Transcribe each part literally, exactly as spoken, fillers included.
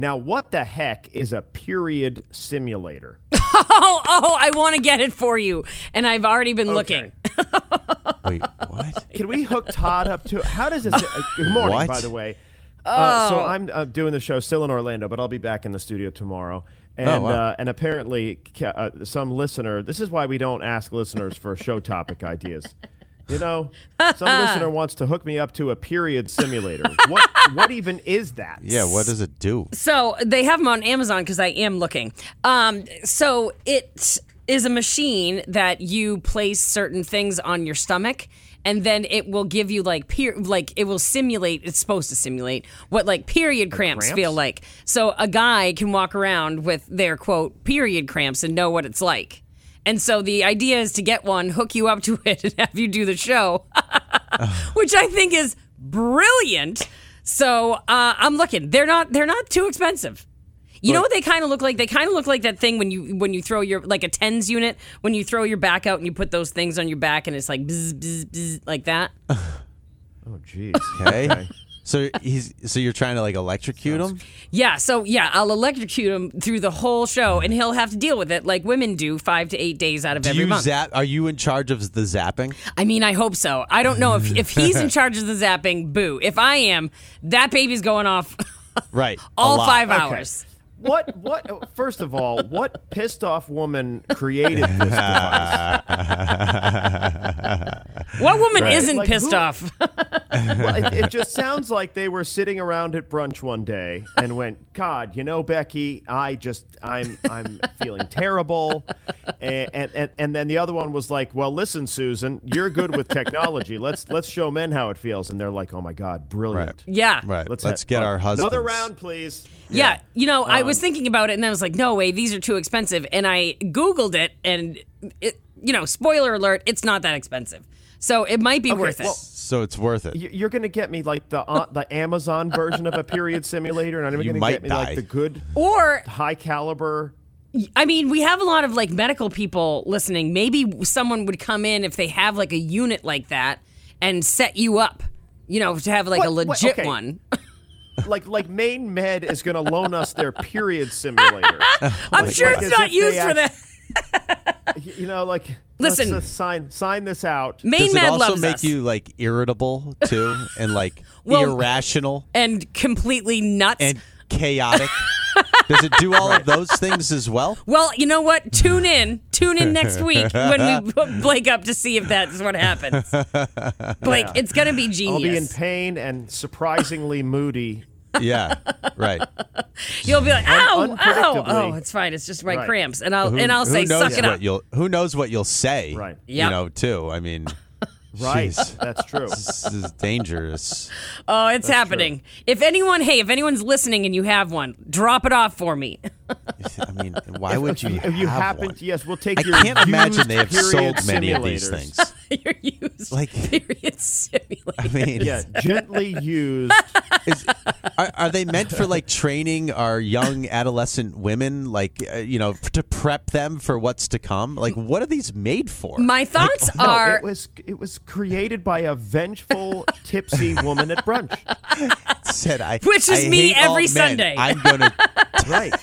Now, what the heck is a period simulator? Oh, oh, I want to get it for you, and I've already been Okay. looking. Wait, what? Can we hook Todd up to How does this? Uh, good morning, What? by the way. Uh, so Oh. I'm uh, doing the show still in Orlando, but I'll be back in the studio tomorrow. And Oh, wow. uh, and apparently, ca- uh, some listener. This is why we don't ask listeners for show topic ideas. You know, some listener wants to hook me up to a period simulator. What what even is that? Yeah, what does it do? So they have them on Amazon because I am looking. Um, so it is a machine that you place certain things on your stomach, and then it will give you like per- like it will simulate. It's supposed to simulate what like period cramps, cramps? feel like. So a guy can walk around with their quote period cramps and know what it's like. And so the idea is to get one, hook you up to it, and have you do the show, which I think is brilliant. So uh, I'm looking. They're not. They're not too expensive. You know what they kind of look like? They kind of look like that thing when you when you throw your like a tens unit when you throw your back out and you put those things on your back and it's like bzz, bzz, bzz, like that. Oh, jeez. Okay. So he's so you're trying to like electrocute him? Yeah. So yeah, I'll electrocute him through the whole show, and he'll have to deal with it like women do, five to eight days out of Do every you month. zap? Are you in charge of the zapping? I mean, I hope so. I don't know if if he's in charge of the zapping. Boo. If I am, that baby's going off Right. a all lot. five Okay. hours. What what? First of all, what pissed off woman created this device? What woman Right. isn't Like, pissed who- off? Well, it, it just sounds like they were sitting around at brunch one day and went, "God, you know, Becky, I just, I'm, I'm feeling terrible," and, and and and then the other one was like, "Well, listen, Susan, you're good with technology. Let's let's show men how it feels." And they're like, "Oh my God, brilliant! Yeah. Right. Let's, Let's, ha- get uh, our husbands. Another round, please." Yeah, you know, I Um, was thinking about it, and I was like, "No way, these are too expensive." And I Googled it, and it, you know, spoiler alert, it's not that expensive, so it might be Okay, worth it. well- So it's worth it. Y- You're gonna get me like the uh, the Amazon version of a period simulator, and I'm You gonna might get me die. like the good, Or, high caliber. I mean, we have a lot of like medical people listening. Maybe someone would come in if they have like a unit like that and set you up, you know, to have like What- a what- legit okay. one. Like like Maine Med is gonna loan us their period simulator. I'm Like- sure like it's as not if they used for act- that. You know, like Listen. let's, uh, sign sign this out. Main Does it Med also loves make us. you like irritable too, and like Well- irrational and completely nuts. and chaotic? Does it do all of those things as well? Well, you know what? Tune in. Tune in next week when we put Blake up to see if that's what happens. Blake, Yeah. it's going to be I'll be in genius. pain and surprisingly moody. Yeah, right. You'll be like, ow, ow. unpredictably. Oh, it's fine. It's just my Right. cramps. And I'll Who, and I'll who say, knows suck it what up. You'll, who knows what you'll say? Right. Yep. You know, too. I mean, Right. jeez, That's true. this is dangerous. Oh, it's happening. If anyone, hey, if anyone's listening and you have one, drop it off for me. I mean, why would you? If you have happen, one? to, yes, we'll take I your. can't imagine used they have period sold many of these simulators. things. You're used. Like- period simulator. I mean, Yeah, gently used. is, are, are they meant for like training our young adolescent women, like uh, you know, to prep them for what's to come? Like, what are these made for? My thoughts No, are it was it was created by a vengeful, tipsy woman at brunch. Said I, Which is I me hate all every men. Sunday. I'm gonna. Right.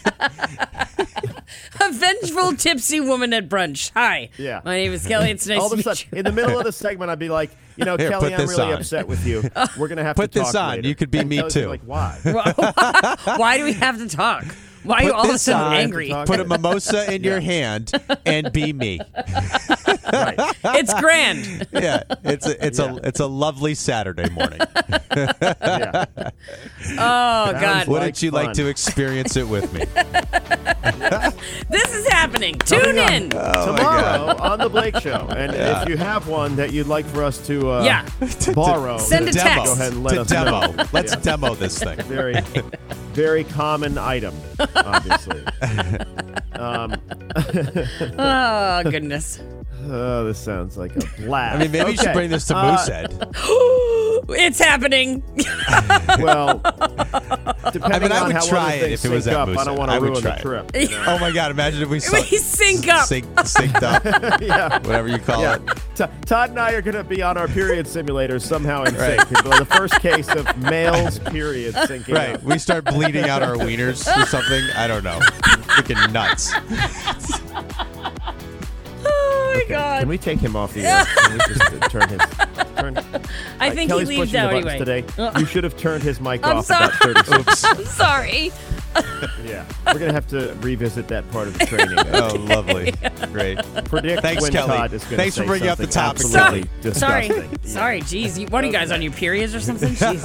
a vengeful tipsy woman at brunch. Hi. Yeah. My name is Kelly. It's nice All to of a meet sudden, you. in the middle of the segment, I'd be like, you know, Here, Kelly, put I'm this really on. upset with you. We're gonna have Put to this talk on. later. You could be And me Kelly's too. Like, why? Why do we have to talk? Why are you Put all of a this sudden on. angry? Talk- Put a mimosa in your hand and be me. Right. It's grand. Yeah, it's a it's Yeah. a it's a lovely Saturday morning. Yeah. Oh, God. Wouldn't Like you like fun. to experience it with me? This is happening. Tune Coming up in. tomorrow on the Blake Show, and if you have one that you'd like for us to uh, Yeah. borrow, Send a demo. text. Go ahead and let to us demo. know. Let's Yeah. demo this thing. Very, very common item, obviously. um, Oh, goodness. oh, this sounds like a blast. I mean, maybe you should Okay. bring this to Uh, Moosehead. It's happening. Well, depending I mean, I on would how try well it things if it was sync at up, I Moosehead. don't want I to would ruin try the it. trip. You know? Oh my God! Imagine if we, We sync up. sync, synced up, Yeah. whatever you call Yeah. it. T- Todd and I are going to be on our period simulators somehow in sync. It'll be the first case of males' period syncing Right. up. We start bleeding out our wieners or something. I don't know. Freaking nuts. Oh my God. Can we take him off the air? Can we just uh, turn his... Turn, I Uh, think Kelly's he leaves pushing out the buttons anyway. today. You should have turned his mic I'm off sorry. about thirty seconds. I'm sorry. Yeah. We're going to have to revisit that part of the training. Oh, lovely. Great. Predict Thanks, when Kelly. Todd is going to Thanks for say bringing up the something topic, absolutely Sorry. disgusting. Sorry. Jeez. You, what are you guys on your periods or something? Jeez.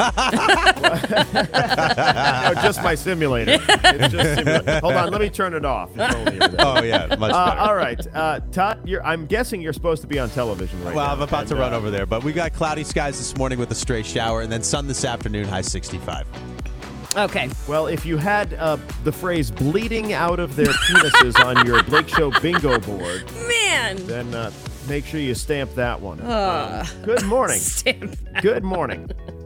No, just my simulator. It's just simulator. Hold on, let me turn it off. It's only over there. Oh yeah, much Uh, better. all right, uh, Todd. You're, I'm guessing you're supposed to be on television right Well, now. I'm about to and, run uh, over there, but we got cloudy skies this morning with a stray shower, and then sun this afternoon, high sixty-five. Okay. Well, if you had uh, the phrase "bleeding out of their penises" on your Blake Show bingo board, Man. then uh, make sure you stamp that one. Um, good morning. Stamp that. Good morning.